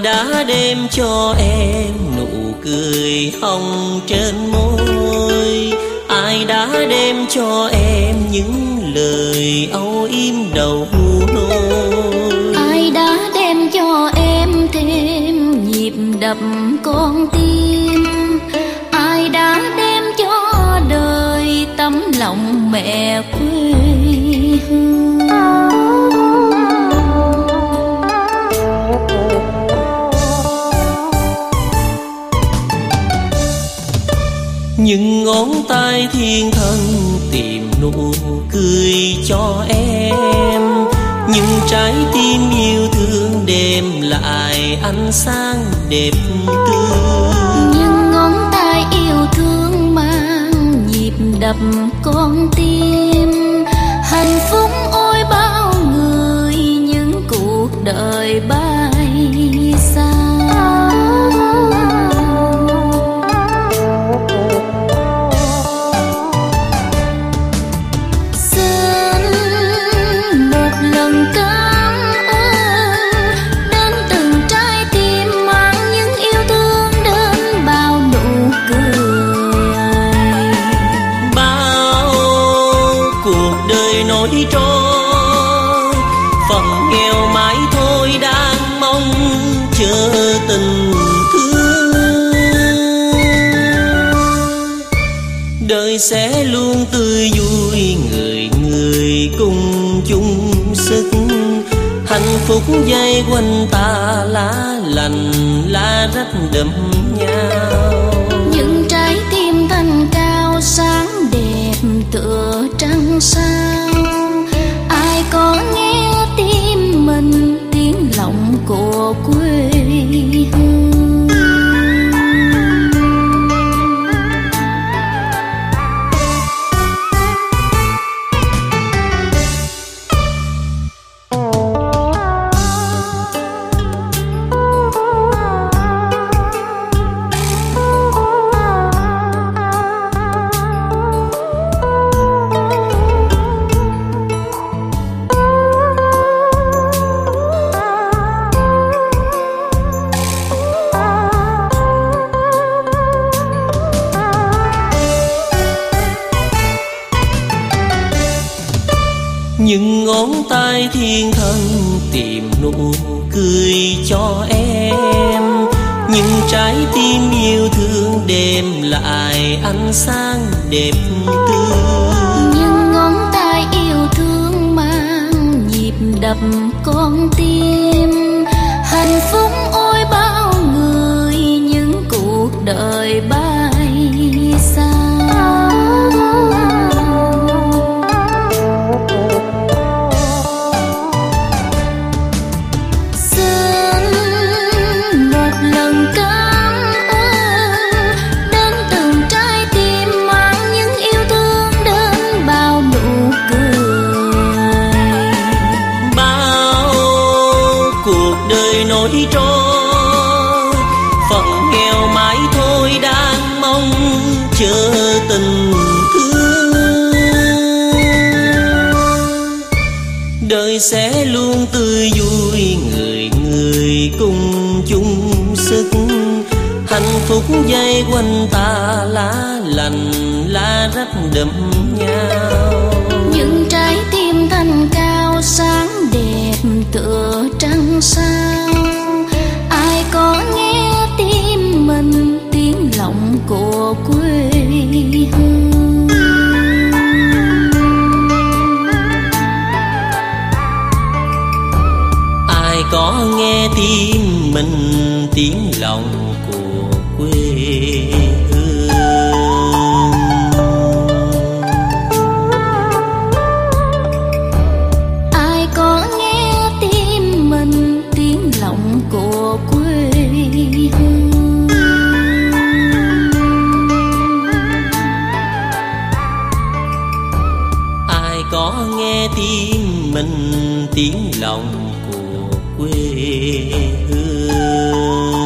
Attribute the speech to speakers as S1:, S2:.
S1: đã đem cho em nụ cười hồng trên môi? Ai đã đem cho em những lời âu yếm đầu nỗi?
S2: Ai đã đem cho em thêm nhịp đập con tim? Ai đã đem cho đời tấm lòng mẹ quê hương?
S1: Những ngón tay thiên thần tìm nụ cười cho em, những trái tim yêu thương đem lại ánh sáng đẹp tươi.
S2: Những ngón tay yêu thương mang nhịp đập con tim, hạnh phúc ôi bao người những cuộc đời bay xa.
S1: Nỗi trôi phần nghèo mãi thôi đang mong chờ tình thương. Đời sẽ luôn tươi vui, người người cùng chung sức. Hạnh phúc dây quanh ta lá lành lá rách đậm nhau.
S2: Những trái tim thanh cao sáng đẹp tựa trăng sao. Ai có nghe tim mình tiếng lòng của quê hương?
S1: Những ngón tay thiên thần tìm nụ cười cho em, những trái tim yêu thương đem lại ánh sáng đẹp tươi.
S2: Những ngón tay yêu thương mang nhịp đập con tim, hạnh phúc ôi bao người những cuộc đời bay xa.
S1: Nỗi trôi phần nghèo mãi thôi đang mong chờ tình thương. Đời sẽ luôn tươi vui, người người cùng chung sức. Hạnh phúc dây quanh ta lá lành lá rách đậm nhau.
S2: Những trái tim thanh cao sáng đẹp tựa trăng sao. Ai có nghe tim mình tiếng lòng của quê hương?
S1: Ai có nghe tim mình tiếng lòng của quê hương?
S2: Ai có nghe tim mình tiếng lòng của quê hương?
S1: Ai có nghe tim mình tiếng lòng của quê hương?